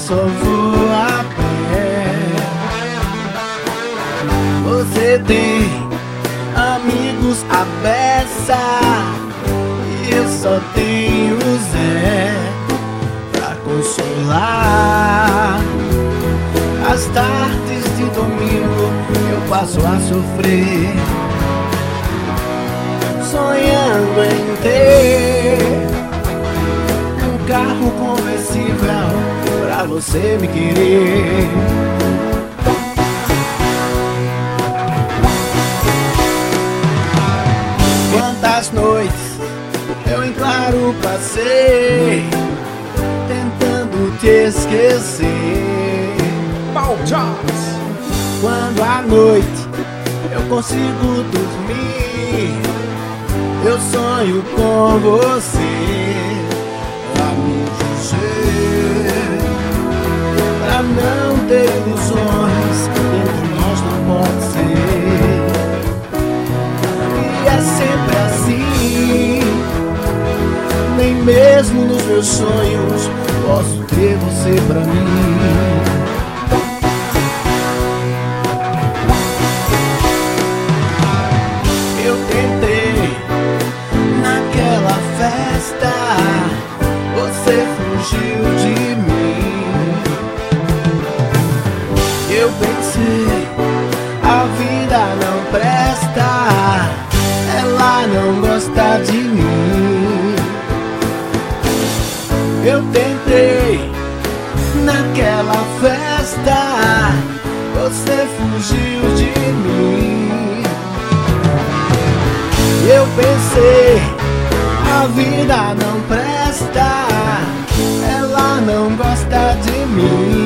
só vou a pé. Você tem amigos à beça e eu só tenho o Zé pra consolar. As tardes de domingo eu passo a sofrer, sonhando em ter um carro conversível pra você me querer. Quantas noites eu em claro passei tentando te esquecer. Quando à noite eu consigo dormir, eu sonho com você pra me dizer, pra não ter ilusões, entre nós não pode ser. E é sempre assim, nem mesmo nos meus sonhos posso ter você pra mim. Eu tentei naquela festa, você fugiu de mim. Eu pensei, a vida não presta, ela não gosta de mim. Eu tentei naquela festa, você fugiu de mim. Eu pensei, a vida não presta, ela não gosta de mim.